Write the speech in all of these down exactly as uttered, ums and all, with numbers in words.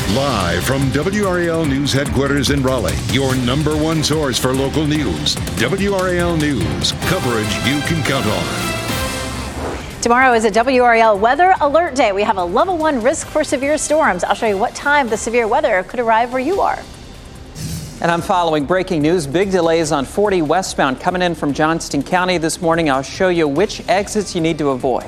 Live from W R A L News headquarters in Raleigh, your number one source for local news. W R A L News, coverage you can count on. Tomorrow is a W R A L weather alert day. We have a level one risk for severe storms. I'll show you what time the severe weather could arrive where you are. And I'm following breaking news. Big delays on forty westbound coming in from Johnston County this morning. I'll show you which exits you need to avoid.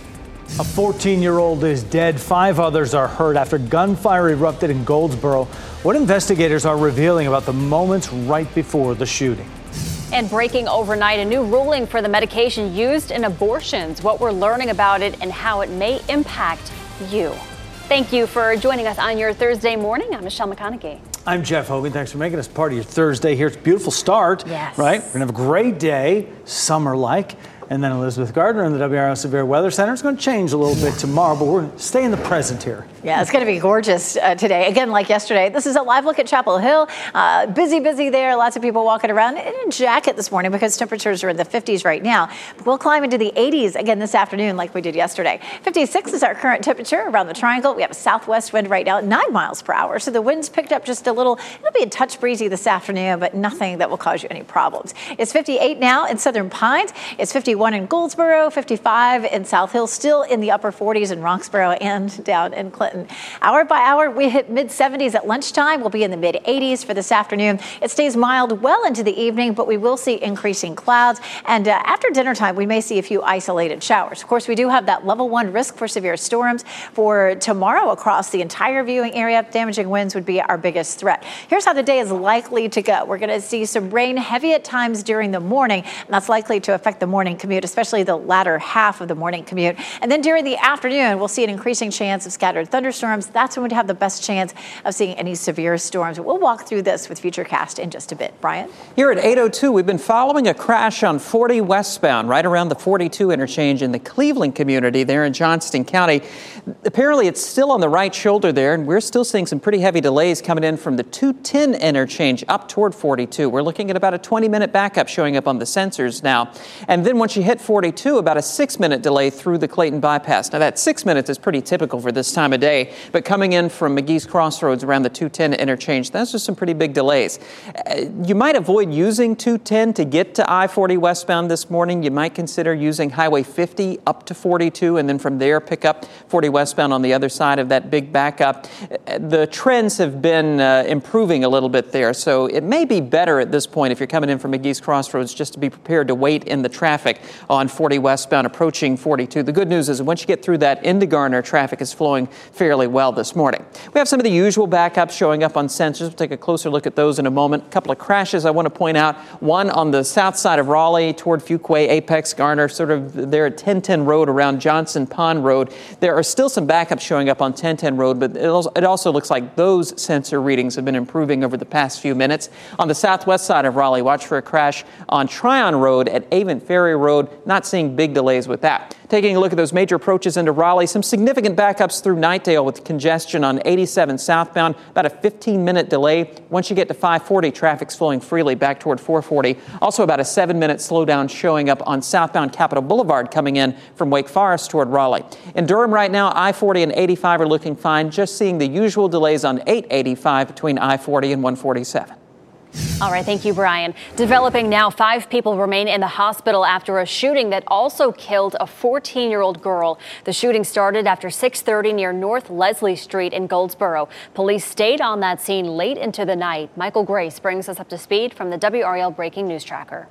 A fourteen-year-old is dead. Five others are hurt after gunfire erupted in Goldsboro. What investigators are revealing about the moments right before the shooting. And breaking overnight, a new ruling for the medication used in abortions. What we're learning about it and how it may impact you. Thank you for joining us on your Thursday morning. I'm Michelle McConaughey. I'm Jeff Hogan. Thanks for making us part of your Thursday here. It's a beautiful start. Yes. Right? We're going to have a great day, summer-like. And then Elizabeth Gardner in the W R A L Severe Weather Center. It's going to change a little bit tomorrow, but we're going to stay in the present here. Yeah, it's going to be gorgeous uh, today. Again, like yesterday, this is a live look at Chapel Hill. Uh, busy, busy there. Lots of people walking around in a jacket this morning because temperatures are in the fifties right now. But we'll climb into the eighties again this afternoon like we did yesterday. fifty-six is our current temperature around the triangle. We have a southwest wind right now at nine miles per hour. So the wind's picked up just a little. It'll be a touch breezy this afternoon, but nothing that will cause you any problems. It's fifty-eight now in Southern Pines. It's fifty-one in Goldsboro, fifty-five in South Hill, still in the upper forties in Roxborough and down in Clinton. Hour by hour, we hit mid seventies at lunchtime. We'll be in the mid eighties for this afternoon. It stays mild well into the evening, but we will see increasing clouds. And uh, after dinner time, we may see a few isolated showers. Of course, we do have that level one risk for severe storms for tomorrow across the entire viewing area. Damaging winds would be our biggest threat. Here's how the day is likely to go. We're going to see some rain heavy at times during the morning, and that's likely to affect the morning commute, especially the latter half of the morning commute. And then during the afternoon, we'll see an increasing chance of scattered thunderstorms. That's when we'd have the best chance of seeing any severe storms. We'll walk through this with Futurecast in just a bit. Brian? Here at eight oh two, we've been following a crash on forty westbound, right around the forty-two interchange in the Cleveland community there in Johnston County. Apparently, it's still on the right shoulder there, and we're still seeing some pretty heavy delays coming in from the two ten interchange up toward forty-two. We're looking at about a twenty-minute backup showing up on the sensors now. And then once you hit forty-two, about a six-minute delay through the Clayton bypass. Now, that six minutes is pretty typical for this time of day, but coming in from McGee's Crossroads around the two ten interchange, those are some pretty big delays. Uh, you might avoid using two ten to get to I forty westbound this morning. You might consider using Highway fifty up to forty-two, and then from there pick up forty westbound on the other side of that big backup. Uh, the trends have been uh, improving a little bit there, so it may be better at this point if you're coming in from McGee's Crossroads just to be prepared to wait in the traffic on forty westbound approaching forty-two. The good news is once you get through that into Garner, traffic is flowing fairly well this morning. We have some of the usual backups showing up on sensors. We'll take a closer look at those in a moment. A couple of crashes I want to point out. One on the south side of Raleigh toward Fuquay, Apex, Garner, sort of there at ten ten Road around Johnson Pond Road. There are still some backups showing up on ten ten Road, but it also looks like those sensor readings have been improving over the past few minutes. On the southwest side of Raleigh, watch for a crash on Tryon Road at Avon Ferry Road. Not seeing big delays with that. Taking a look at those major approaches into Raleigh, some significant backups through Knightdale with congestion on eighty-seven southbound, about a fifteen-minute delay. Once you get to five forty, traffic's flowing freely back toward four forty. Also about a seven-minute slowdown showing up on southbound Capitol Boulevard coming in from Wake Forest toward Raleigh. In Durham right now, I forty and eighty-five are looking fine, just seeing the usual delays on eight eighty-five between I forty and one forty-seven. All right, thank you, Brian. Developing now, five people remain in the hospital after a shooting that also killed a fourteen-year-old girl. The shooting started after six thirty near North Leslie Street in Goldsboro. Police stayed on that scene late into the night. Michael Grace brings us up to speed from the W R A L Breaking News Tracker.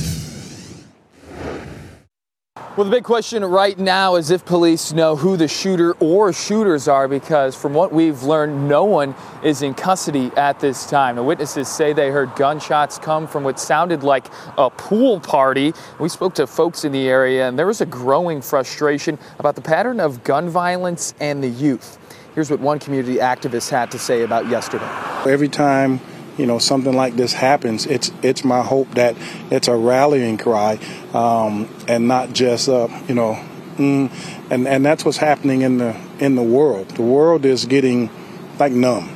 Well, the big question right now is if police know who the shooter or shooters are, because from what we've learned, no one is in custody at this time. The witnesses say they heard gunshots come from what sounded like a pool party. We spoke to folks in the area, and there was a growing frustration about the pattern of gun violence and the youth. Here's what one community activist had to say about yesterday. Every time you know, something like this happens, it's it's my hope that it's a rallying cry, um, and not just uh, you know, mm, and and that's what's happening in the in the world. The world is getting like numb.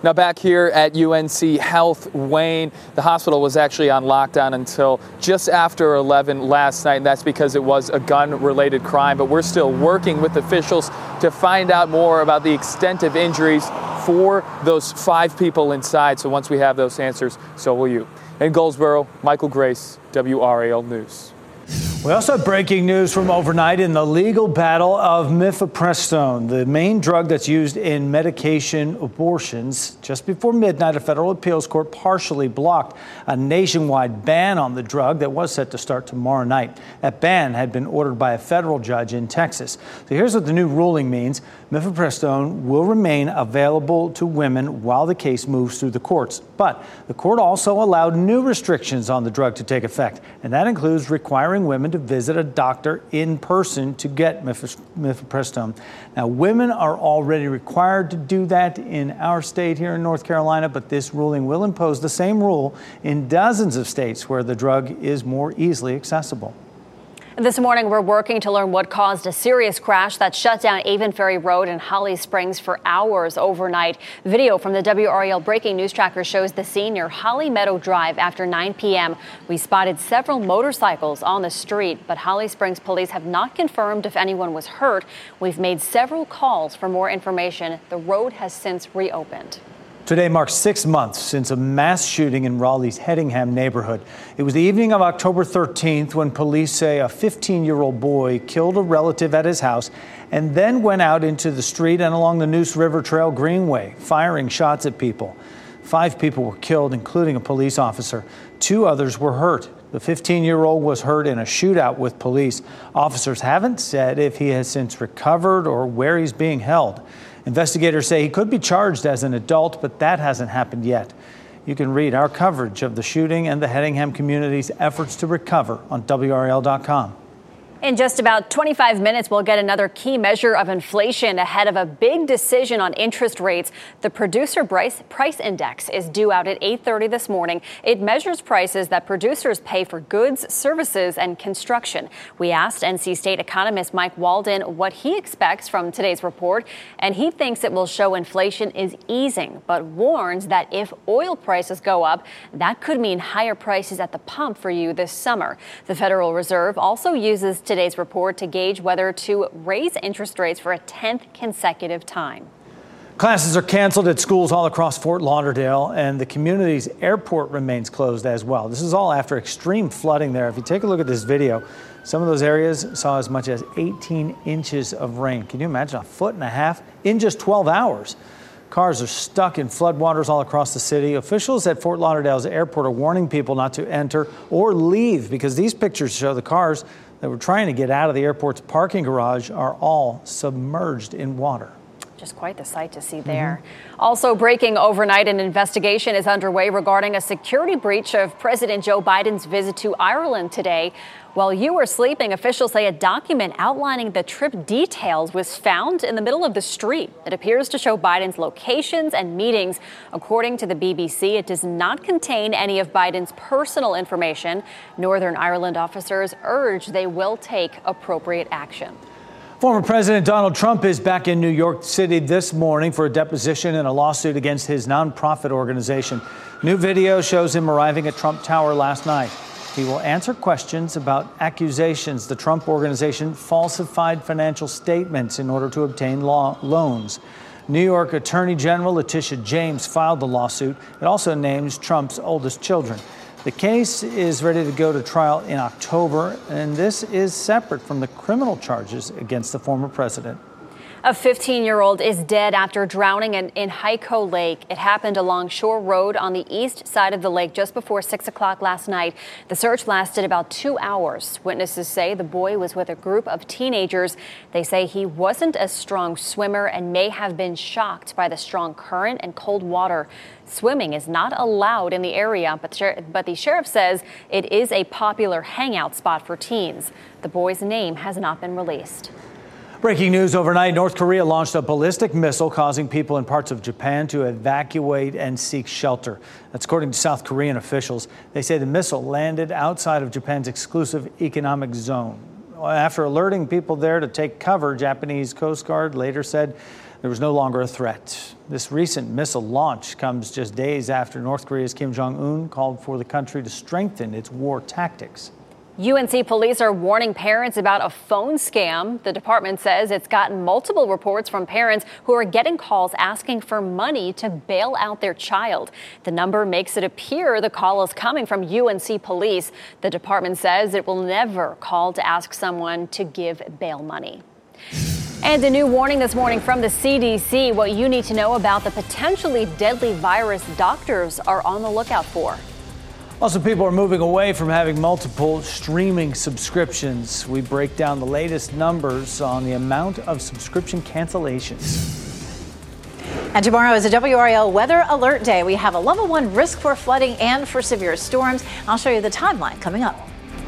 Now back here at U N C Health, Wayne, the hospital was actually on lockdown until just after eleven last night, and that's because it was a gun-related crime. But we're still working with officials to find out more about the extent of injuries for those five people inside. So once we have those answers, so will you. In Goldsboro, Michael Grace, W R A L News. We also have breaking news from overnight in the legal battle of mifepristone, the main drug that's used in medication abortions. Just before midnight, a federal appeals court partially blocked a nationwide ban on the drug that was set to start tomorrow night. That ban had been ordered by a federal judge in Texas. So here's what the new ruling means. Mifepristone will remain available to women while the case moves through the courts. But the court also allowed new restrictions on the drug to take effect, and that includes requiring women to visit a doctor in person to get mifepristone. Now, women are already required to do that in our state here in North Carolina, but this ruling will impose the same rule in dozens of states where the drug is more easily accessible. This morning, we're working to learn what caused a serious crash that shut down Avon Ferry Road in Holly Springs for hours overnight. Video from the W R A L Breaking News Tracker shows the scene near Holly Meadow Drive after nine p m We spotted several motorcycles on the street, but Holly Springs police have not confirmed if anyone was hurt. We've made several calls for more information. The road has since reopened. Today marks six months since a mass shooting in Raleigh's Hedingham neighborhood. It was the evening of October thirteenth when police say a fifteen-year-old boy killed a relative at his house and then went out into the street and along the Neuse River Trail Greenway, firing shots at people. Five people were killed, including a police officer. Two others were hurt. The fifteen-year-old was hurt in a shootout with police. Officers haven't said if he has since recovered or where he's being held. Investigators say he could be charged as an adult, but that hasn't happened yet. You can read our coverage of the shooting and the Hedingham community's efforts to recover on W R A L dot com. In just about twenty-five minutes, we'll get another key measure of inflation ahead of a big decision on interest rates. The Producer Price Index is due out at eight thirty this morning. It measures prices that producers pay for goods, services, and construction. We asked N C State economist Mike Walden what he expects from today's report, and he thinks it will show inflation is easing, but warns that if oil prices go up, that could mean higher prices at the pump for you this summer. The Federal Reserve also uses today's report to gauge whether to raise interest rates for a tenth consecutive time. Classes are canceled at schools all across Fort Lauderdale, and the community's airport remains closed as well. This is all after extreme flooding there. If you take a look at this video, some of those areas saw as much as eighteen inches of rain. Can you imagine a foot and a half in just twelve hours? Cars are stuck in floodwaters all across the city. Officials at Fort Lauderdale's airport are warning people not to enter or leave because these pictures show the cars that were trying to get out of the airport's parking garage are all submerged in water. Just quite the sight to see there. Mm-hmm. Also breaking overnight, an investigation is underway regarding a security breach of President Joe Biden's visit to Ireland today. While you were sleeping, officials say a document outlining the trip details was found in the middle of the street. It appears to show Biden's locations and meetings. According to the B B C, it does not contain any of Biden's personal information. Northern Ireland officers urge they will take appropriate action. Former President Donald Trump is back in New York City this morning for a deposition in a lawsuit against his nonprofit organization. New video shows him arriving at Trump Tower last night. He will answer questions about accusations the Trump organization falsified financial statements in order to obtain law loans. New York Attorney General Letitia James filed the lawsuit. It also names Trump's oldest children. The case is ready to go to trial in October, and this is separate from the criminal charges against the former president. A fifteen-year-old is dead after drowning in, in Hyco Lake. It happened along Shore Road on the east side of the lake just before six o'clock last night. The search lasted about two hours. Witnesses say the boy was with a group of teenagers. They say he wasn't a strong swimmer and may have been shocked by the strong current and cold water. Swimming is not allowed in the area, but, but the sheriff says it is a popular hangout spot for teens. The boy's name has not been released. Breaking news overnight, North Korea launched a ballistic missile causing people in parts of Japan to evacuate and seek shelter. That's according to South Korean officials. They say the missile landed outside of Japan's exclusive economic zone. After alerting people there to take cover, Japanese Coast Guard later said There was no longer a threat. This recent missile launch comes just days after North Korea's Kim Jong-un called for the country to strengthen its war tactics. U N C police are warning parents about a phone scam. The department says it's gotten multiple reports from parents who are getting calls asking for money to bail out their child. The number makes it appear the call is coming from U N C police. The department says it will never call to ask someone to give bail money. And a new warning this morning from the C D C, what you need to know about the potentially deadly virus doctors are on the lookout for. Also, people are moving away from having multiple streaming subscriptions. We break down the latest numbers on the amount of subscription cancellations. And tomorrow is a W R A L weather alert day. We have a level one risk for flooding and for severe storms. I'll show you the timeline coming up.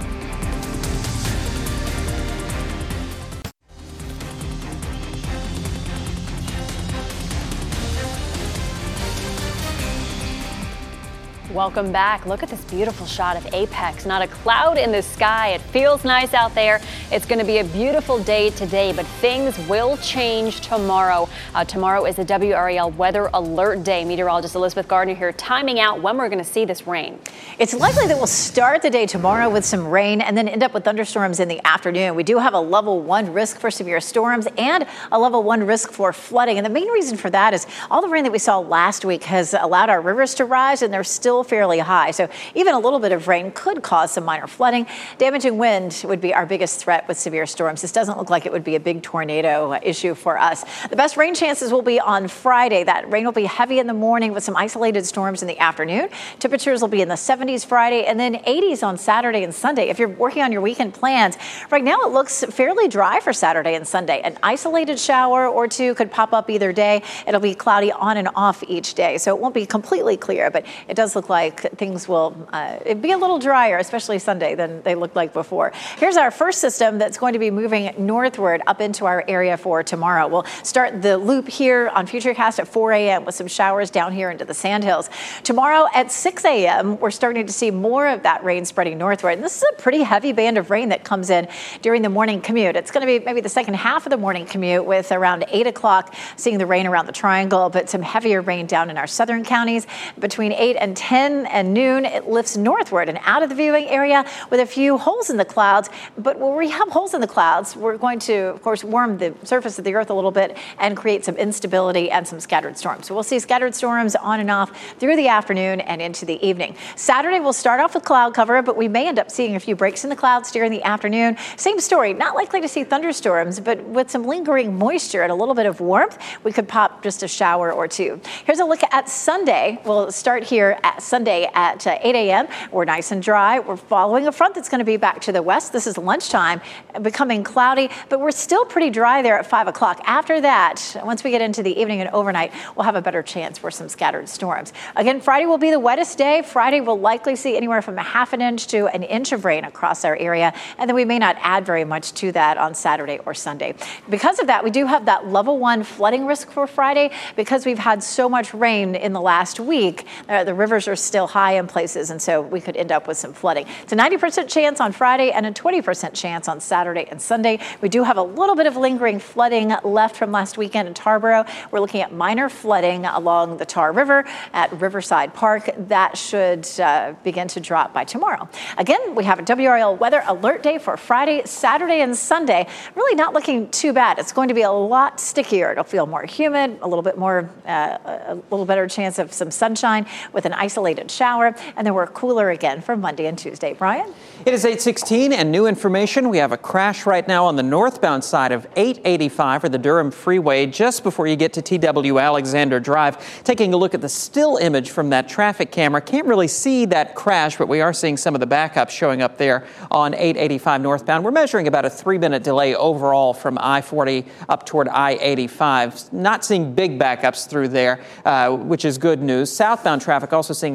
Welcome back. Look at this beautiful shot of Apex. Not a cloud in the sky. It feels nice out there. It's going to be a beautiful day today, but things will change tomorrow. Uh, tomorrow is the W R A L weather alert day. Meteorologist Elizabeth Gardner here timing out when we're going to see this rain. It's likely that we'll start the day tomorrow with some rain and then end up with thunderstorms in the afternoon. We do have a level one risk for severe storms and a level one risk for flooding. And the main reason for that is all the rain that we saw last week has allowed our rivers to rise, and they're still fairly high. So even a little bit of rain could cause some minor flooding. Damaging wind would be our biggest threat with severe storms. This doesn't look like it would be a big tornado issue for us. The best rain chances will be on Friday. That rain will be heavy in the morning with some isolated storms in the afternoon. Temperatures will be in the seventies Friday and then eighties on Saturday and Sunday. If you're working on your weekend plans, right now it looks fairly dry for Saturday and Sunday. An isolated shower or two could pop up either day. It'll be cloudy on and off each day, so it won't be completely clear, but it does look like things will uh, it'd be a little drier, especially Sunday, than they looked like before. Here's our first system that's going to be moving northward up into our area for tomorrow. We'll start the loop here on Futurecast at four a.m. with some showers down here into the Sandhills. Tomorrow at six a.m., we're starting to see more of that rain spreading northward. And this is a pretty heavy band of rain that comes in during the morning commute. It's going to be maybe the second half of the morning commute with around eight o'clock, seeing the rain around the triangle, but some heavier rain down in our southern counties. Between eight and ten and noon, it lifts northward and out of the viewing area with a few holes in the clouds. But where we have holes in the clouds, we're going to, of course, warm the surface of the earth a little bit and create some instability and some scattered storms. So we'll see scattered storms on and off through the afternoon and into the evening. Saturday, we'll start off with cloud cover, but we may end up seeing a few breaks in the clouds during the afternoon. Same story, not likely to see thunderstorms, but with some lingering moisture and a little bit of warmth, we could pop just a shower or two. Here's a look at Sunday. We'll start here at Sunday at uh, eight a.m. We're nice and dry. We're following a front that's going to be back to the west. This is lunchtime, becoming cloudy, but we're still pretty dry there at five o'clock. After that, once we get into the evening and overnight, we'll have a better chance for some scattered storms. Again, Friday will be the wettest day. Friday will likely see anywhere from a half an inch to an inch of rain across our area, and then we may not add very much to that on Saturday or Sunday. Because of that, we do have that level one flooding risk for Friday because we've had so much rain in the last week. Uh, the rivers are still high in places, and so we could end up with some flooding. It's a ninety percent chance on Friday and a twenty percent chance on Saturday and Sunday. We do have a little bit of lingering flooding left from last weekend in Tarboro. We're looking at minor flooding along the Tar River at Riverside Park. That should uh, begin to drop by tomorrow. Again, we have a W R A L weather alert day for Friday, Saturday, and Sunday. Really not looking too bad. It's going to be a lot stickier. It'll feel more humid, a little bit more, uh, a little better chance of some sunshine with an isolated shower, and then we're cooler again for Monday and Tuesday. Brian? It is eight sixteen, and new information. We have a crash right now on the northbound side of eight eighty-five for the Durham Freeway just before you get to T W Alexander Drive. Taking a look at the still image from that traffic camera. Can't really see that crash, but we are seeing some of the backups showing up there on eight eighty-five northbound. We're measuring about a three-minute delay overall from I forty up toward I eighty-five. Not seeing big backups through there, uh, which is good news. Southbound traffic also seeing a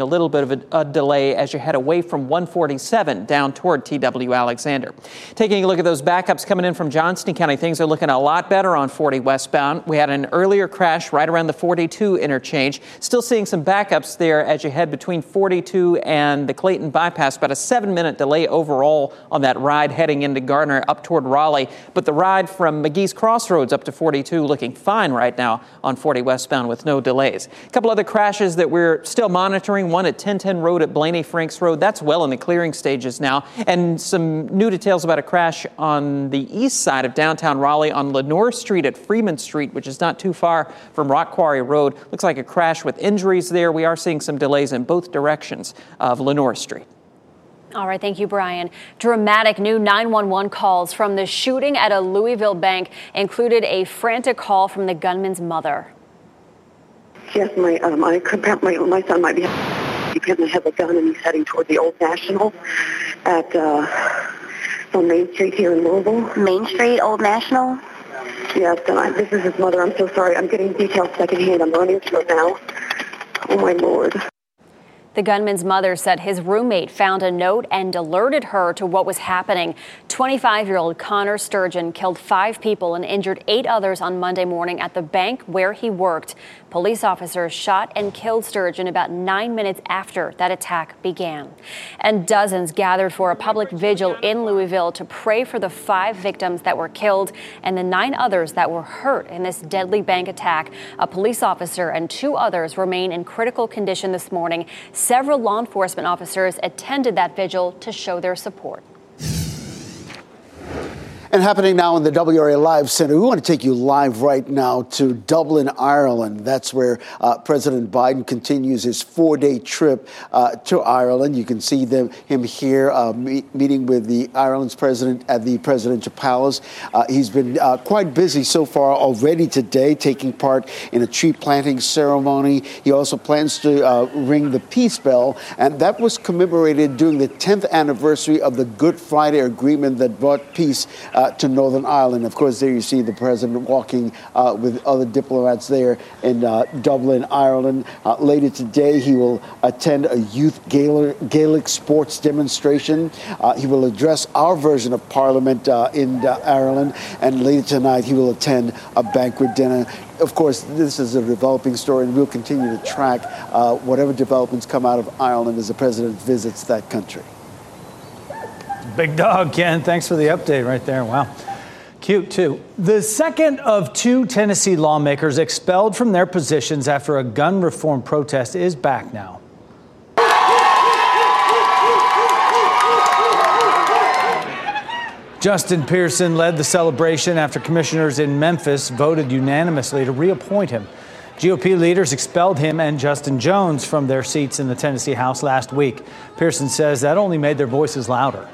a little bit of a, a delay as you head away from one forty-seven down toward T W Alexander. Taking a look at those backups coming in from Johnston County, things are looking a lot better on forty westbound. We had an earlier crash right around the forty-two interchange. Still seeing some backups there as you head between forty-two and the Clayton bypass. About a seven minute delay overall on that ride heading into Gardner up toward Raleigh. But the ride from McGee's Crossroads up to forty-two looking fine right now on forty westbound with no delays. A couple other crashes that we're still monitoring. One at ten ten Road at Blaney Franks Road. That's well in the clearing stages now. And some new details about a crash on the east side of downtown Raleigh on Lenore Street at Freeman Street, which is not too far from Rock Quarry Road. Looks like a crash with injuries there. We are seeing some delays in both directions of Lenore Street. All right, thank you, Brian. Dramatic new nine one one calls from the shooting at a Louisville bank included a frantic call from the gunman's mother. Yes, my um, I could, my my son might be. He apparently has a gun and he's heading toward the Old National at uh, on Main Street here in Louisville. Main Street, Old National. Yes, and I, this is his mother. I'm so sorry. I'm getting details secondhand. I'm running to it now. Oh my Lord. The gunman's mother said his roommate found a note and alerted her to what was happening. twenty-five-year-old Connor Sturgeon killed five people and injured eight others on Monday morning at the bank where he worked. Police officers shot and killed Sturgeon about nine minutes after that attack began. And dozens gathered for a public vigil in Louisville to pray for the five victims that were killed and the nine others that were hurt in this deadly bank attack. A police officer and two others remain in critical condition this morning. Several law enforcement officers attended that vigil to show their support. And happening now in the W R A Live Center, we want to take you live right now to Dublin, Ireland. That's where uh, President Biden continues his four-day trip uh, to Ireland. You can see them, him here uh, meet, meeting with the Ireland's president at the Presidential Palace. Uh, he's been uh, quite busy so far already today, taking part in a tree planting ceremony. He also plans to uh, ring the peace bell, and that was commemorated during the tenth anniversary of the Good Friday Agreement that brought peace uh, to Northern Ireland. Of course, there you see the president walking uh, with other diplomats there in uh, Dublin, Ireland. Uh, later today, he will attend a youth Gaelic, Gaelic sports demonstration. Uh, he will address our version of Parliament uh, in uh, Ireland. And later tonight, he will attend a banquet dinner. Of course, this is a developing story, and we'll continue to track uh, whatever developments come out of Ireland as the president visits that country. Big dog, Ken. Thanks for the update right there. Wow. Cute, too. The second of two Tennessee lawmakers expelled from their positions after a gun reform protest is back now. Justin Pearson led the celebration after commissioners in Memphis voted unanimously to reappoint him. G O P leaders expelled him and Justin Jones from their seats in the Tennessee House last week. Pearson says that only made their voices louder.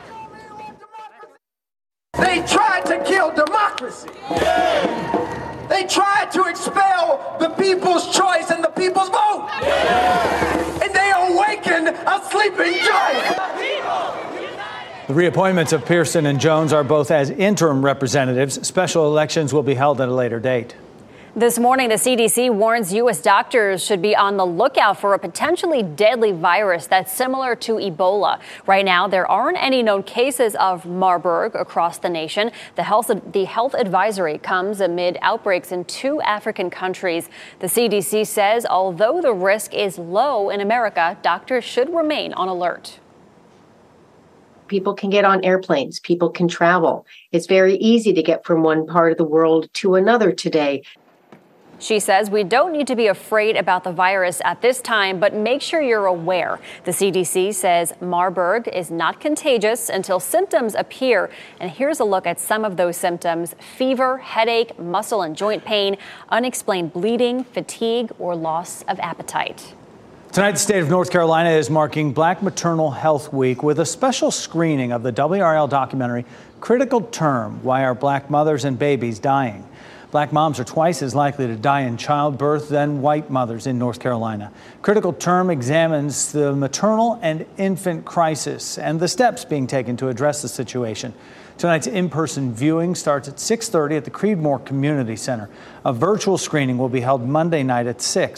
They tried to kill democracy. Yeah. They tried to expel the people's choice and the people's vote. Yeah. And they awakened a sleeping giant. The reappointments of Pearson and Jones are both as interim representatives. Special elections will be held at a later date. This morning, the C D C warns U S doctors should be on the lookout for a potentially deadly virus that's similar to Ebola. Right now, there aren't any known cases of Marburg across the nation. The health, the health advisory comes amid outbreaks in two African countries. The C D C says although the risk is low in America, doctors should remain on alert. People can get on airplanes. People can travel. It's very easy to get from one part of the world to another today. She says we don't need to be afraid about the virus at this time, but make sure you're aware. The C D C says Marburg is not contagious until symptoms appear. And here's a look at some of those symptoms: fever, headache, muscle and joint pain, unexplained bleeding, fatigue, or loss of appetite. Tonight, the state of North Carolina is marking Black Maternal Health Week with a special screening of the W R L documentary Critical Term: Why Are Black Mothers and Babies Dying? Black moms are twice as likely to die in childbirth than white mothers in North Carolina. Critical Term examines the maternal and infant crisis and the steps being taken to address the situation. Tonight's in-person viewing starts at six thirty at the Creedmoor Community Center. A virtual screening will be held Monday night at six.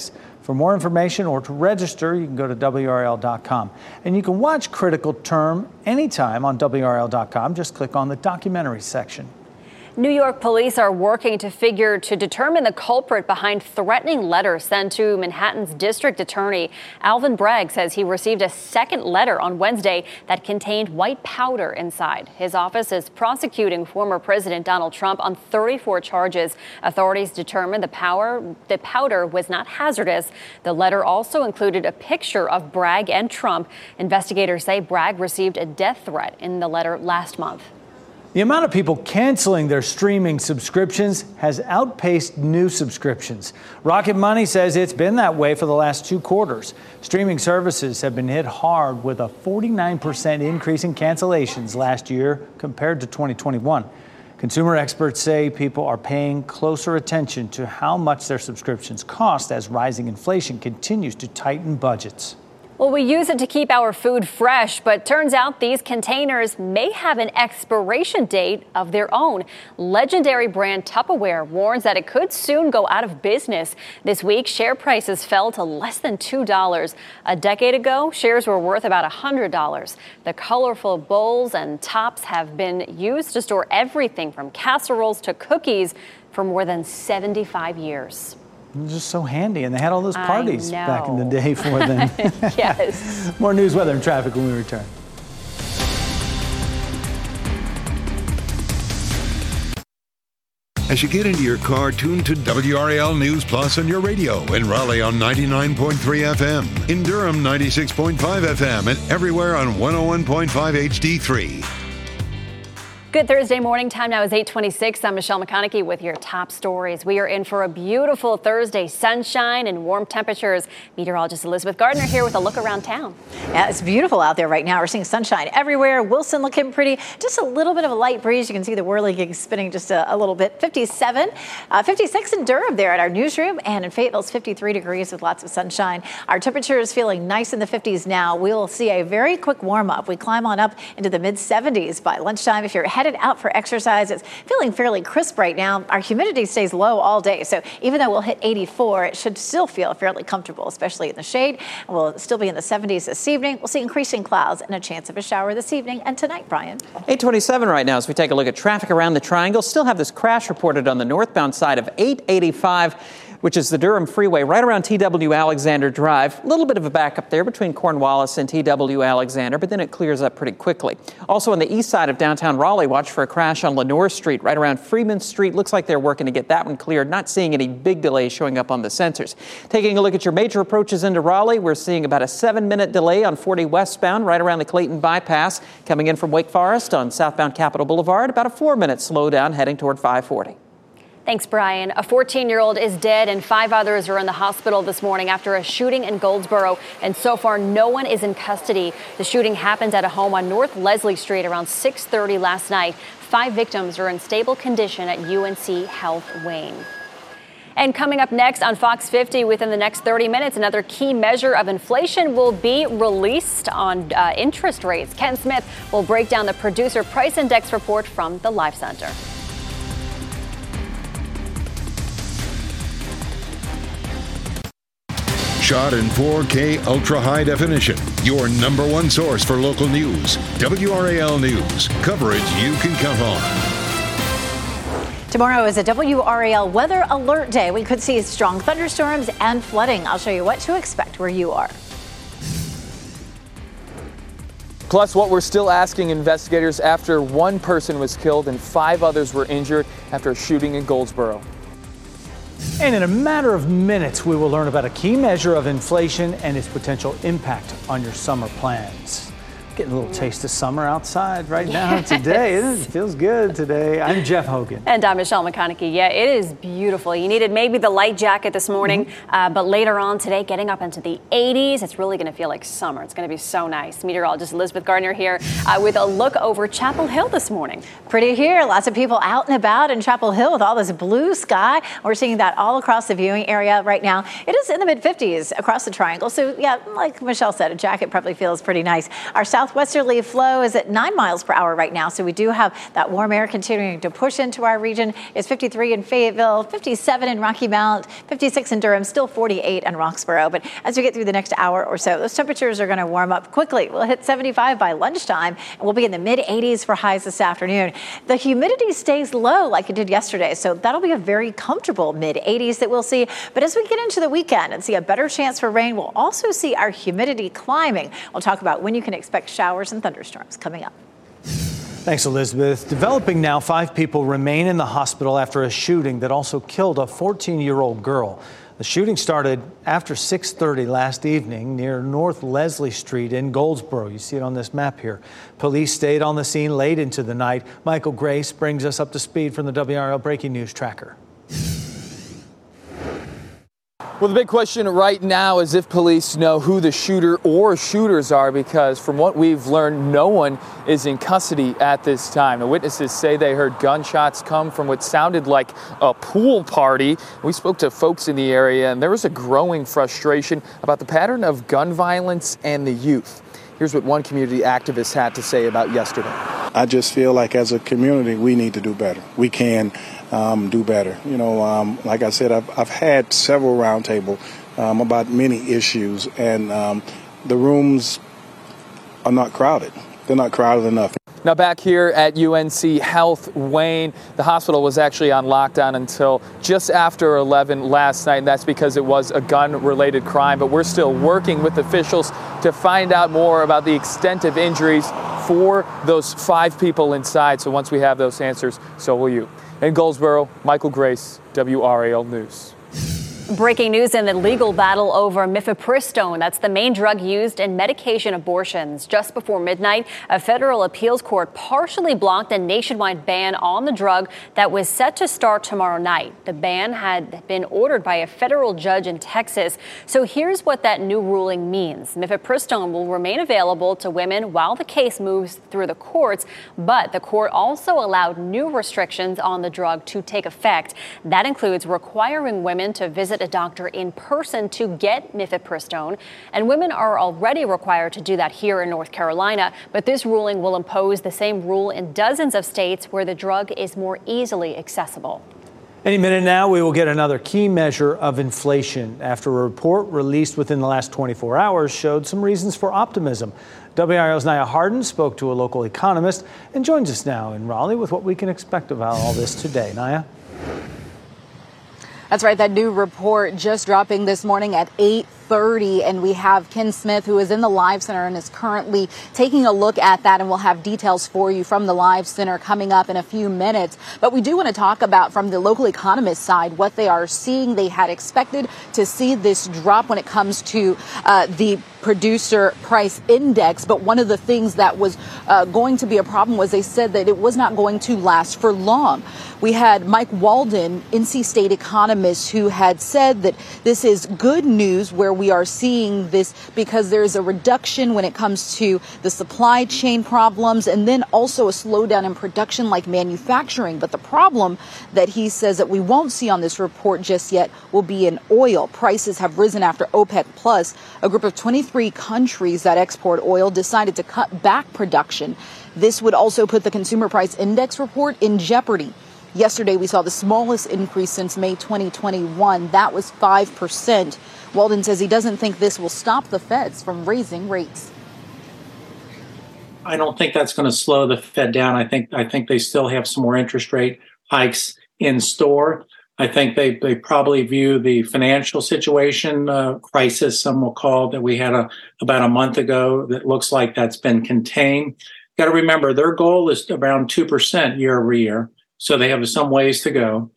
For more information or to register, you can go to W R L dot com. And you can watch Critical Term anytime on W R L dot com. Just click on the documentary section. New York police are working to figure to determine the culprit behind threatening letters sent to Manhattan's district attorney. Alvin Bragg says he received a second letter on Wednesday that contained white powder inside. His office is prosecuting former President Donald Trump on thirty-four charges. Authorities determined the, power, the powder was not hazardous. The letter also included a picture of Bragg and Trump. Investigators say Bragg received a death threat in the letter last month. The amount of people canceling their streaming subscriptions has outpaced new subscriptions. Rocket Money says it's been that way for the last two quarters. Streaming services have been hit hard with a forty-nine percent increase in cancellations last year compared to twenty twenty-one. Consumer experts say people are paying closer attention to how much their subscriptions cost as rising inflation continues to tighten budgets. Well, we use it to keep our food fresh, but turns out these containers may have an expiration date of their own. Legendary brand Tupperware warns that it could soon go out of business. This week, share prices fell to less than two dollars. A decade ago, shares were worth about one hundred dollars. The colorful bowls and tops have been used to store everything from casseroles to cookies for more than seventy-five years. It was just so handy, and they had all those parties back in the day for them. Yes. More news, weather, and traffic when we return. As you get into your car, tune to W R A L News Plus on your radio. In Raleigh on ninety-nine point three F M. In Durham, ninety-six point five F M. And everywhere on one oh one point five H D three. Good Thursday morning. Time now is eight twenty-six. I'm Michelle McConaughey with your top stories. We are in for a beautiful Thursday, sunshine and warm temperatures. Meteorologist Elizabeth Gardner here with a look around town. Yeah, it's beautiful out there right now. We're seeing sunshine everywhere. Wilson looking pretty. Just a little bit of a light breeze. You can see the whirligig spinning just a, a little bit. fifty-seven, uh, fifty-six in Durham there at our newsroom, and in Fayetteville it's fifty-three degrees with lots of sunshine. Our temperature is feeling nice in the fifties now. We'll see a very quick warm up. We climb on up into the mid seventies by lunchtime. If you're headed out for exercise, it's feeling fairly crisp right now. Our humidity stays low all day, so even though we'll hit eighty-four, it should still feel fairly comfortable, especially in the shade. We'll still be in the seventies this evening. We'll see increasing clouds and a chance of a shower this evening and tonight, Brian. eight twenty-seven right now as we take a look at traffic around the Triangle. Still have this crash reported on the northbound side of eight eighty-five, which is the Durham Freeway, right around T W Alexander Drive. A little bit of a backup there between Cornwallis and T W Alexander, but then it clears up pretty quickly. Also on the east side of downtown Raleigh, watch for a crash on Lenore Street, right around Freeman Street. Looks like they're working to get that one cleared. Not seeing any big delays showing up on the sensors. Taking a look at your major approaches into Raleigh, we're seeing about a seven-minute delay on forty westbound, right around the Clayton bypass. Coming in from Wake Forest on southbound Capitol Boulevard, about a four-minute slowdown heading toward five forty. Thanks, Brian. A fourteen-year-old is dead and five others are in the hospital this morning after a shooting in Goldsboro. And so far, no one is in custody. The shooting happened at a home on North Leslie Street around six thirty last night. Five victims are in stable condition at U N C Health Wayne. And coming up next on Fox fifty within the next thirty minutes, another key measure of inflation will be released on uh, interest rates. Ken Smith will break down the Producer Price Index report from the Live Center. Shot in four K ultra high definition. Your number one source for local news. W R A L News. Coverage you can count on. Tomorrow is a W R A L weather alert day. We could see strong thunderstorms and flooding. I'll show you what to expect where you are. Plus, what we're still asking investigators after one person was killed and five others were injured after a shooting in Goldsboro. And in a matter of minutes, we will learn about a key measure of inflation and its potential impact on your summer plans. Getting a little taste of summer outside right now today. It feels good today. I'm Jeff Hogan. And I'm Michelle McConaughey. Yeah, it is beautiful. You needed maybe the light jacket this morning, mm-hmm. uh, but later on today, getting up into the eighties, it's really going to feel like summer. It's going to be so nice. Meteorologist Elizabeth Gardner here uh, with a look over Chapel Hill this morning. Pretty here. Lots of people out and about in Chapel Hill with all this blue sky. We're seeing that all across the viewing area right now. It is in the mid fifties across the Triangle. So, yeah, like Michelle said, a jacket probably feels pretty nice. Our south southwesterly flow is at nine miles per hour right now, so we do have that warm air continuing to push into our region. It's fifty-three in Fayetteville, fifty-seven in Rocky Mount, fifty-six in Durham, still forty-eight in Roxborough. But as we get through the next hour or so, those temperatures are going to warm up quickly. We'll hit seventy-five by lunchtime, and we'll be in the mid eighties for highs this afternoon. The humidity stays low like it did yesterday, so that'll be a very comfortable mid eighties that we'll see. But as we get into the weekend and see a better chance for rain, we'll also see our humidity climbing. We'll talk about when you can expect showers and thunderstorms coming up. Thanks, Elizabeth. Developing now, five people remain in the hospital after a shooting that also killed a fourteen-year-old girl. The shooting started after six thirty last evening near North Leslie Street in Goldsboro. You see it on this map here. Police stayed on the scene late into the night. Michael Grace brings us up to speed from the W R L Breaking News Tracker. Well, the big question right now is if police know who the shooter or shooters are, because from what we've learned, no one is in custody at this time. The witnesses say they heard gunshots come from what sounded like a pool party. We spoke to folks in the area, and there was a growing frustration about the pattern of gun violence and the youth. Here's what one community activist had to say about yesterday. I just feel like as a community, we need to do better. We can um, do better. You know, um, like I said, I've, I've had several roundtables um, about many issues, and um, the rooms are not crowded. They're not crowded enough. Now back here at U N C Health, Wayne, the hospital was actually on lockdown until just after eleven last night, and that's because it was a gun-related crime. But we're still working with officials to find out more about the extent of injuries for those five people inside. So once we have those answers, so will you. In Goldsboro, Michael Grace, W R A L News. Breaking news in the legal battle over mifepristone. That's the main drug used in medication abortions. Just before midnight, a federal appeals court partially blocked a nationwide ban on the drug that was set to start tomorrow night. The ban had been ordered by a federal judge in Texas. So here's what that new ruling means. Mifepristone will remain available to women while the case moves through the courts, but the court also allowed new restrictions on the drug to take effect. That includes requiring women to visit a doctor in person to get mifepristone, and women are already required to do that here in North Carolina, but this ruling will impose the same rule in dozens of states where the drug is more easily accessible. Any minute now, we will get another key measure of inflation after a report released within the last twenty-four hours showed some reasons for optimism. W R L's Naya Hardin spoke to a local economist and joins us now in Raleigh with what we can expect about all this today. Naya? That's right. That new report just dropping this morning at eight thirty, and we have Ken Smith, who is in the Live Center and is currently taking a look at that, and we'll have details for you from the Live Center coming up in a few minutes. But we do want to talk about, from the local economist side, what they are seeing. They had expected to see this drop when it comes to uh, the producer price index, but one of the things that was uh, going to be a problem was they said that it was not going to last for long. We had Mike Walden, N C State economist, who had said that this is good news where we are seeing this because there's a reduction when it comes to the supply chain problems, and then also a slowdown in production like manufacturing. But the problem that he says that we won't see on this report just yet will be in oil. Prices have risen after OPEC Plus, a group of twenty-three countries that export oil, decided to cut back production. This would also put the consumer price index report in jeopardy. Yesterday, we saw the smallest increase since May twenty twenty-one. That was five percent. Walden says he doesn't think this will stop the Feds from raising rates. I don't think that's going to slow the Fed down. I think I think they still have some more interest rate hikes in store. I think they, they probably view the financial situation uh, crisis, some will call, that we had a, about a month ago, that looks like that's been contained. Got to remember, their goal is around two percent year over year, so they have some ways to go.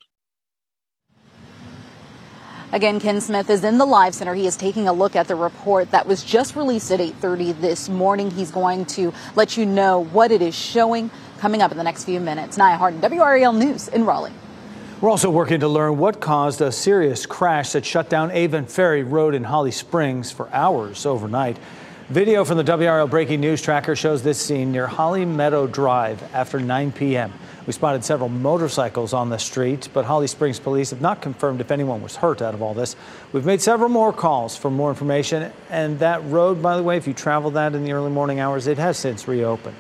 Again, Ken Smith is in the Live Center. He is taking a look at the report that was just released at eight thirty this morning. He's going to let you know what it is showing coming up in the next few minutes. Naya Hardin, W R A L News in Raleigh. We're also working to learn what caused a serious crash that shut down Avon Ferry Road in Holly Springs for hours overnight. Video from the W R L Breaking News Tracker shows this scene near Holly Meadow Drive after nine p m We spotted several motorcycles on the street, but Holly Springs police have not confirmed if anyone was hurt out of all this. We've made several more calls for more information. And that road, by the way, if you travel that in the early morning hours, it has since reopened.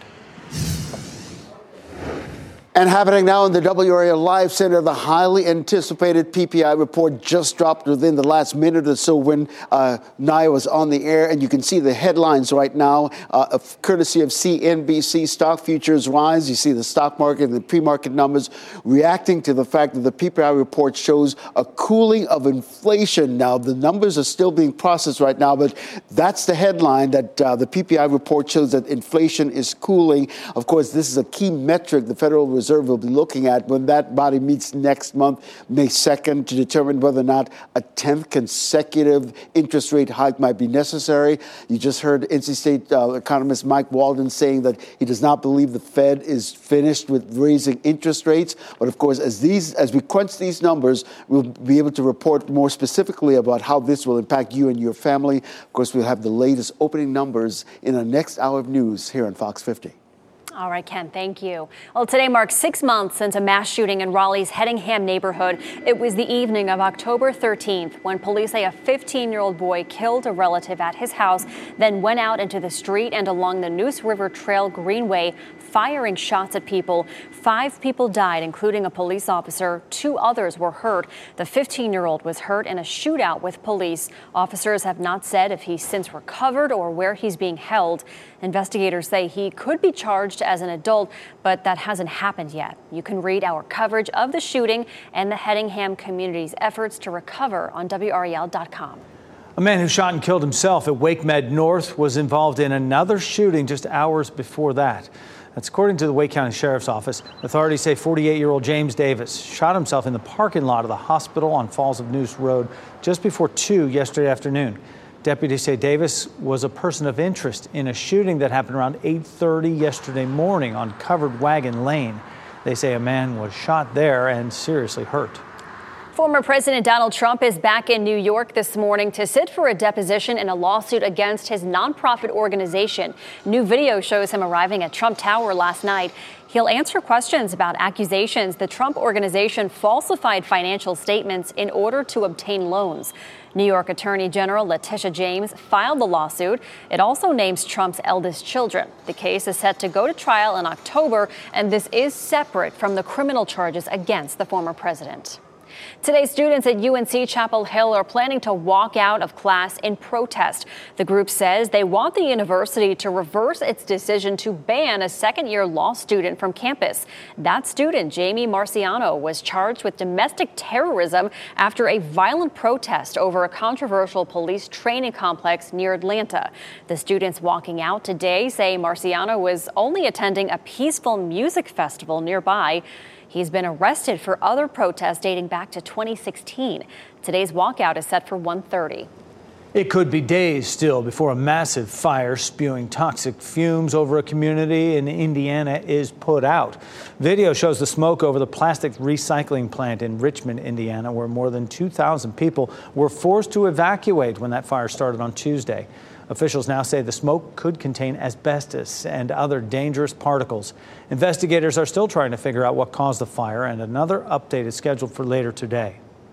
And happening now in the W R A L Live Center, the highly anticipated P P I report just dropped within the last minute or so when uh, Naya was on the air. And you can see the headlines right now, uh, courtesy of C N B C. Stock futures rise. You see the stock market and the pre-market numbers reacting to the fact that the P P I report shows a cooling of inflation. Now, the numbers are still being processed right now, but that's the headline, that uh, the P P I report shows that inflation is cooling. Of course, this is a key metric the Federal Reserve will be looking at when that body meets next month, May second, to determine whether or not a tenth consecutive interest rate hike might be necessary. You just heard N C State uh, economist Mike Walden saying that he does not believe the Fed is finished with raising interest rates. But of course, as these, as we crunch these numbers, we'll be able to report more specifically about how this will impact you and your family. Of course, we'll have the latest opening numbers in our next hour of news here on Fox fifty. All right, Ken, thank you. Well, today marks six months since a mass shooting in Raleigh's Hedingham neighborhood. It was the evening of October thirteenth when police say a fifteen-year-old boy killed a relative at his house, then went out into the street and along the Neuse River Trail Greenway, firing shots at people. Five people died, including a police officer. Two others were hurt. The fifteen-year-old was hurt in a shootout with police. Officers have not said if he's since recovered or where he's being held. Investigators say he could be charged as an adult, but that hasn't happened yet. You can read our coverage of the shooting and the Hedingham community's efforts to recover on W R E L dot com. A man who shot and killed himself at Wake Med North was involved in another shooting just hours before that. That's according to the Wake County Sheriff's Office. Authorities say forty-eight-year-old James Davis shot himself in the parking lot of the hospital on Falls of Neuse Road just before two yesterday afternoon. Deputies say Davis was a person of interest in a shooting that happened around eight thirty yesterday morning on Covered Wagon Lane. They say a man was shot there and seriously hurt. Former President Donald Trump is back in New York this morning to sit for a deposition in a lawsuit against his nonprofit organization. New video shows him arriving at Trump Tower last night. He'll answer questions about accusations the Trump organization falsified financial statements in order to obtain loans. New York Attorney General Letitia James filed the lawsuit. It also names Trump's eldest children. The case is set to go to trial in October, and this is separate from the criminal charges against the former president. Today, students at U N C Chapel Hill are planning to walk out of class in protest. The group says they want the university to reverse its decision to ban a second-year law student from campus. That student, Jamie Marciano, was charged with domestic terrorism after a violent protest over a controversial police training complex near Atlanta. The students walking out today say Marciano was only attending a peaceful music festival nearby. He's been arrested for other protests dating back to twenty sixteen. Today's walkout is set for one thirty. It could be days still before a massive fire spewing toxic fumes over a community in Indiana is put out. Video shows the smoke over the plastic recycling plant in Richmond, Indiana, where more than two thousand people were forced to evacuate when that fire started on Tuesday. Officials now say the smoke could contain asbestos and other dangerous particles. Investigators are still trying to figure out what caused the fire, and another update is scheduled for later today.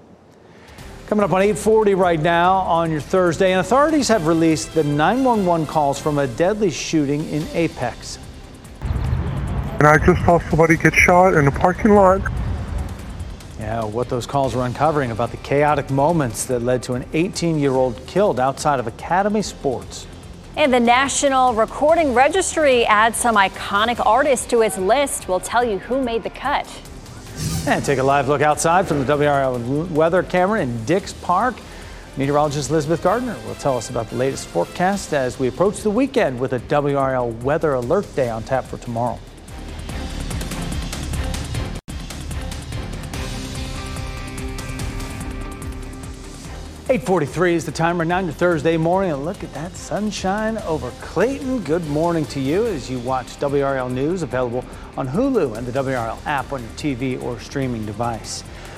Coming up on eight forty right now on your Thursday, and authorities have released the nine one one calls from a deadly shooting in Apex. And I just saw somebody get shot in a parking lot. Yeah, what those calls were uncovering about the chaotic moments that led to an eighteen-year-old killed outside of Academy Sports. And the National Recording Registry adds some iconic artists to its list. We'll tell you who made the cut. And take a live look outside from the W R L weather camera in Dix Park. Meteorologist Elizabeth Gardner will tell us about the latest forecast as we approach the weekend with a W R L Weather Alert Day on tap for tomorrow. eight forty-three is the time right now on your Thursday morning, and look at that sunshine over Clayton. Good morning to you as you watch W R L News, available on Hulu and the W R L app on your T V or streaming device.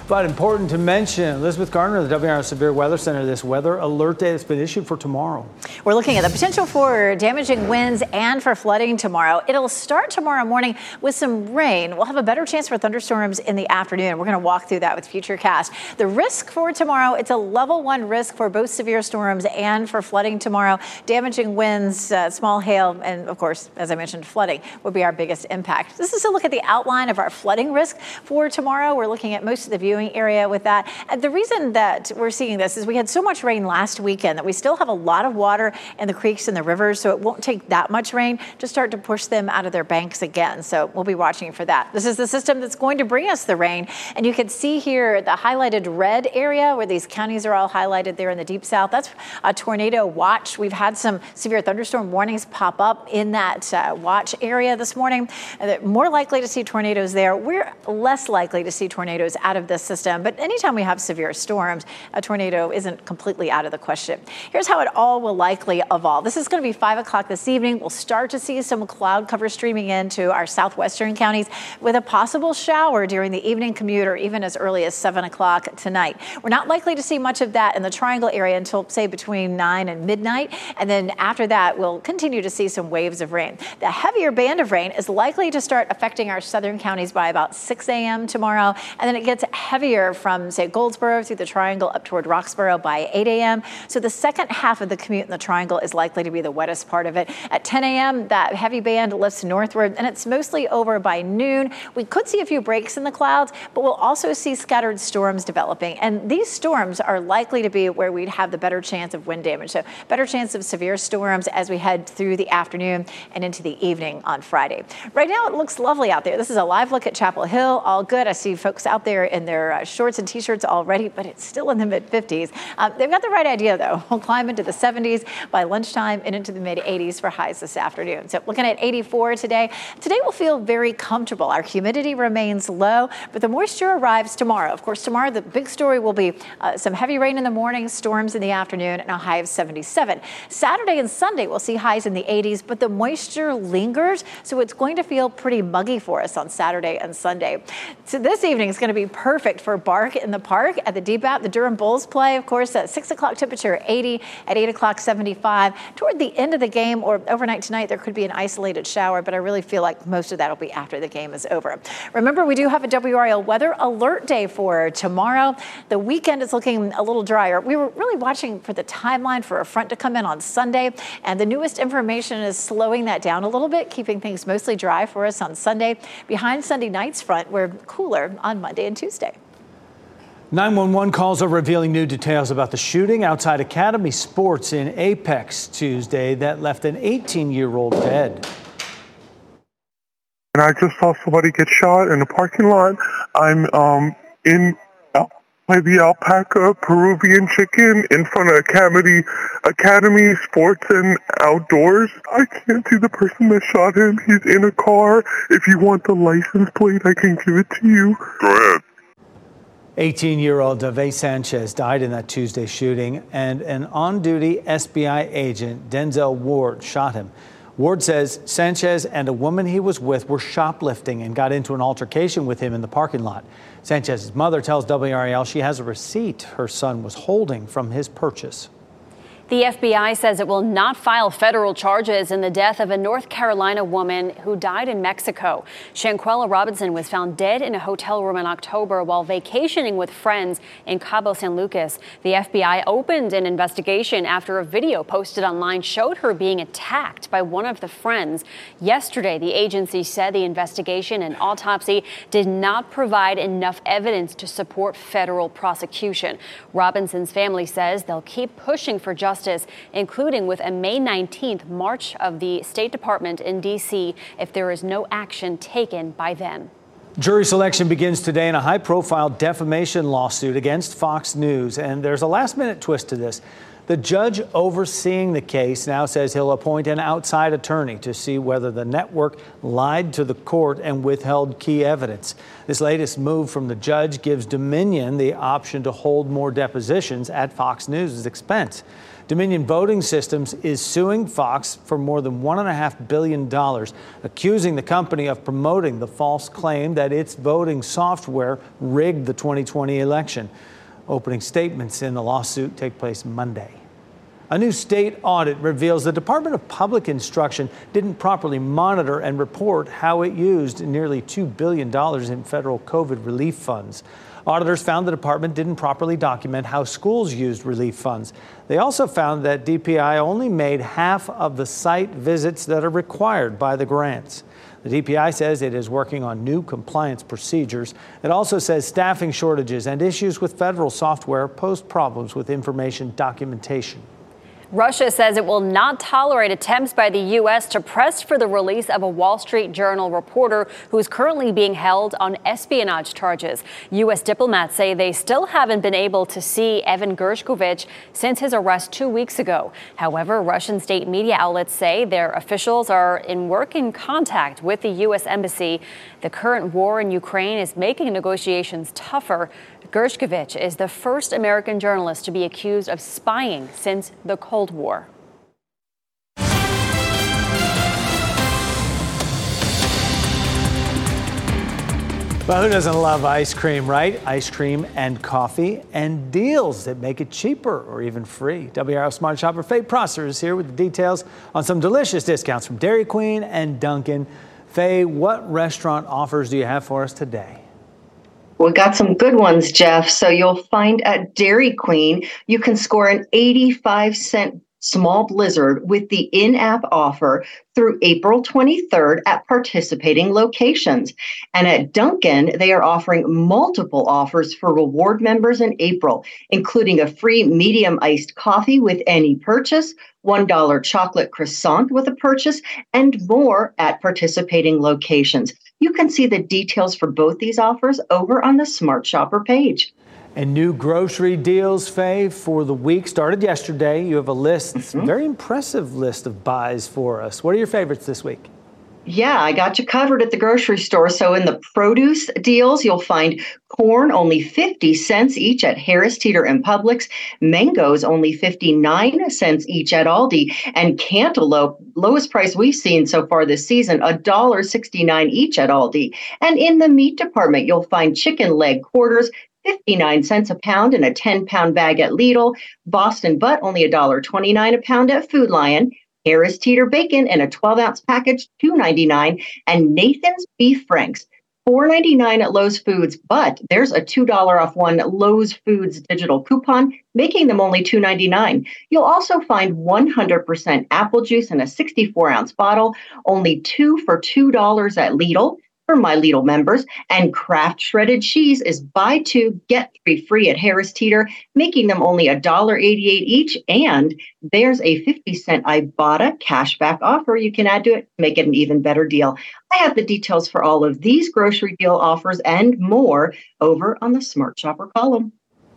But important to mention, Elizabeth Gardner, the W R L Severe Weather Center, this weather alert day that's been issued for tomorrow. We're looking at the potential for damaging winds and for flooding tomorrow. It'll start tomorrow morning with some rain. We'll have a better chance for thunderstorms in the afternoon. We're going to walk through that with Futurecast. The risk for tomorrow, it's a level one risk for both severe storms and for flooding tomorrow. Damaging winds, uh, small hail, and of course, as I mentioned, flooding will be our biggest impact. This is a look at the outline of our flooding risk for tomorrow. We're looking at most of the viewing area with that. And the reason that we're seeing this is we had so much rain last weekend that we still have a lot of water in the creeks and the rivers, so it won't take that much rain to start to push them out of their banks again. So we'll be watching for that. This is the system that's going to bring us the rain. And you can see here the highlighted red area where these counties are all highlighted there in the deep south. That's a tornado watch. We've had some severe thunderstorm warnings pop up in that uh, watch area this morning. Uh, more likely to see tornadoes there. We're less likely to see tornadoes out of this system, but anytime we have severe storms, a tornado isn't completely out of the question. Here's how it all will likely evolve. This is going to be five o'clock this evening. We'll start to see some cloud cover streaming into our southwestern counties with a possible shower during the evening commute or even as early as seven o'clock tonight. We're not likely to see much of that in the Triangle area until, say, between nine and midnight. And then after that, we'll continue to see some waves of rain. The heavier band of rain is likely to start affecting our southern counties by about six a.m. tomorrow. And then it gets heavier from, say, Goldsboro through the Triangle up toward Roxboro by eight a.m. So the second half of the commute in the Triangle is likely to be the wettest part of it. At ten a.m., that heavy band lifts northward, and it's mostly over by noon. We could see a few breaks in the clouds, but we'll also see scattered storms developing. And these storms are likely to be where we'd have the better chance of wind damage. So better chance of severe storms as we head through the afternoon and into the evening on Friday. Right now, it looks lovely out there. This is a live look at Chapel Hill. All good. I see folks out there in their uh, shorts and t-shirts already, but it's still in the mid fifties. Um, they've got the right idea, though. We'll climb into the seventies by lunchtime and into the mid eighties for highs this afternoon. So looking at eighty-four today. Today will feel very comfortable. Our humidity remains low, but the moisture arrives tomorrow. Of course, tomorrow the big story will be uh, some heavy rain in the morning, storms in the afternoon, and a high of seventy-seven. Saturday and Sunday we'll see highs in the eighties, but the moisture lingers, so it's going to feel pretty muggy for us on Saturday and Sunday. So this evening is going to be perfect for Bark in the Park at the D B A P. The Durham Bulls play, of course, at six o'clock temperature eighty, at eight o'clock seventy-five. Toward the end of the game or overnight tonight, there could be an isolated shower, but I really feel like most of that will be after the game is over. Remember, we do have a W R L weather alert day for tomorrow. The weekend is looking a little drier. We were really watching for the timeline for a front to come in on Sunday, and the newest information is slowing that down a little bit, keeping things mostly dry for us on Sunday. Behind Sunday night's front, we're cooler on Monday and Tuesday. nine one one calls are revealing new details about the shooting outside Academy Sports in Apex Tuesday that left an eighteen-year-old dead. And I just saw somebody get shot in the parking lot. I'm um, in by the Alpaca Peruvian Chicken in front of Academy, Academy Sports and Outdoors. I can't see the person that shot him. He's in a car. If you want the license plate, I can give it to you. Go ahead. eighteen-year-old Dave Sanchez died in that Tuesday shooting, and an on-duty S B I agent, Denzel Ward, shot him. Ward says Sanchez and a woman he was with were shoplifting and got into an altercation with him in the parking lot. Sanchez's mother tells W R A L she has a receipt her son was holding from his purchase. The F B I says it will not file federal charges in the death of a North Carolina woman who died in Mexico. Shanquella Robinson was found dead in a hotel room in October while vacationing with friends in Cabo San Lucas. The F B I opened an investigation after a video posted online showed her being attacked by one of the friends. Yesterday, the agency said the investigation and autopsy did not provide enough evidence to support federal prosecution. Robinson's family says they'll keep pushing for justice, including with a May nineteenth march of the State Department in D C if there is no action taken by them. Jury selection begins today in a high-profile defamation lawsuit against Fox News, and there's a last-minute twist to this. The judge overseeing the case now says he'll appoint an outside attorney to see whether the network lied to the court and withheld key evidence. This latest move from the judge gives Dominion the option to hold more depositions at Fox News' expense. Dominion Voting Systems is suing Fox for more than one point five billion dollars, accusing the company of promoting the false claim that its voting software rigged the twenty twenty election. Opening statements in the lawsuit take place Monday. A new state audit reveals the Department of Public Instruction didn't properly monitor and report how it used nearly two billion dollars in federal COVID relief funds. Auditors found the department didn't properly document how schools used relief funds. They also found that D P I only made half of the site visits that are required by the grants. The D P I says it is working on new compliance procedures. It also says staffing shortages and issues with federal software pose problems with information documentation. Russia says it will not tolerate attempts by the U S to press for the release of a Wall Street Journal reporter who is currently being held on espionage charges. U S diplomats say they still haven't been able to see Evan Gershkovich since his arrest two weeks ago. However, Russian state media outlets say their officials are in working contact with the U S embassy. The current war in Ukraine is making negotiations tougher. Gershkovich is the first American journalist to be accused of spying since the Cold War. Well, who doesn't love ice cream, right? Ice cream and coffee and deals that make it cheaper or even free. W R L Smart Shopper Faye Prosser is here with the details on some delicious discounts from Dairy Queen and Dunkin'. Faye, what restaurant offers do you have for us today? We got some good ones, Jeff. So you'll find at Dairy Queen, you can score an eighty-five cent small blizzard with the in-app offer through April twenty-third at participating locations. And at Dunkin', they are offering multiple offers for reward members in April, including a free medium iced coffee with any purchase, one dollar chocolate croissant with a purchase, and more at participating locations. You can see the details for both these offers over on the Smart Shopper page. And new grocery deals, Faye, for the week started yesterday. You have a list, mm-hmm. very impressive list of buys for us. What are your favorites this week? Yeah, I got you covered at the grocery store. So in the produce deals, you'll find corn only fifty cents each at Harris Teeter and Publix, mangoes only fifty-nine cents each at Aldi, and cantaloupe, lowest price we've seen so far this season, one dollar sixty-nine each at Aldi. And in the meat department, you'll find chicken leg quarters, fifty-nine cents a pound in a ten pound bag at Lidl, Boston butt only one dollar twenty-nine a pound at Food Lion, Harris Teeter bacon in a twelve ounce package, two ninety-nine, and Nathan's Beef Franks, four ninety-nine at Lowe's Foods, but there's a two dollar off one Lowe's Foods digital coupon, making them only two ninety-nine. You'll also find one hundred percent apple juice in a sixty-four ounce bottle, only two for two dollars at Lidl for my Lidl members, and Kraft shredded cheese is buy two, get three free at Harris Teeter, making them only one dollar eighty-eight each, and there's a fifty cent Ibotta cashback offer you can add to it to make it an even better deal. I have the details for all of these grocery deal offers and more over on the Smart Shopper column.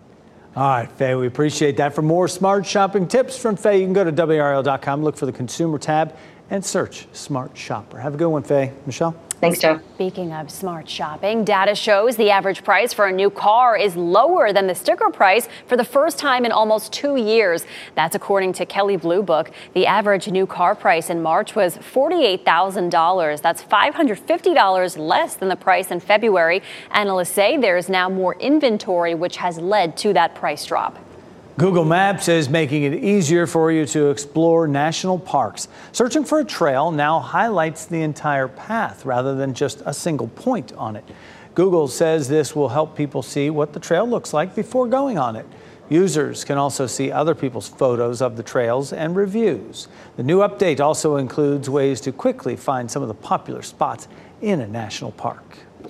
All right, Faye, we appreciate that. For more smart shopping tips from Faye, you can go to W R L dot com, look for the consumer tab, and search Smart Shopper. Have a good one, Faye. Michelle? Thanks, Jeff. Speaking of smart shopping, data shows the average price for a new car is lower than the sticker price for the first time in almost two years. That's according to Kelley Blue Book. The average new car price in March was forty-eight thousand dollars. That's five hundred fifty dollars less than the price in February. Analysts say there is now more inventory, which has led to that price drop. Google Maps is making it easier for you to explore national parks. Searching for a trail now highlights the entire path rather than just a single point on it. Google says this will help people see what the trail looks like before going on it. Users can also see other people's photos of the trails and reviews. The new update also includes ways to quickly find some of the popular spots in a national park.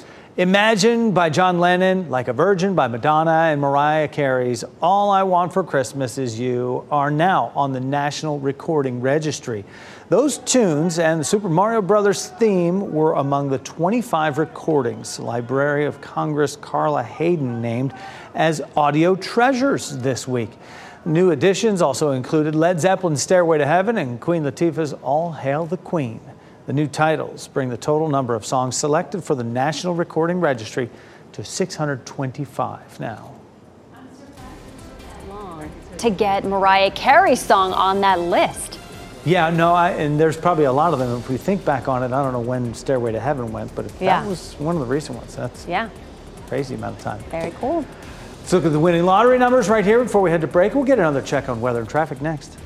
Imagine by John Lennon, Like a Virgin by Madonna, and Mariah Carey's All I Want for Christmas Is You are now on the National Recording Registry. Those tunes and the Super Mario Brothers theme were among the twenty-five recordings Library of Congress Carla Hayden named as audio treasures this week. New additions also included Led Zeppelin's Stairway to Heaven and Queen Latifah's All Hail the Queen. The new titles bring the total number of songs selected for the National Recording Registry to six hundred twenty-five now. To get Mariah Carey's song on that list. Yeah, no, I, and there's probably a lot of them. If we think back on it, I don't know when Stairway to Heaven went, but if Yeah. that was one of the recent ones. That's Yeah. crazy amount of time. Very cool. Let's look at the winning lottery numbers right here before we head to break. We'll get another check on weather and traffic next.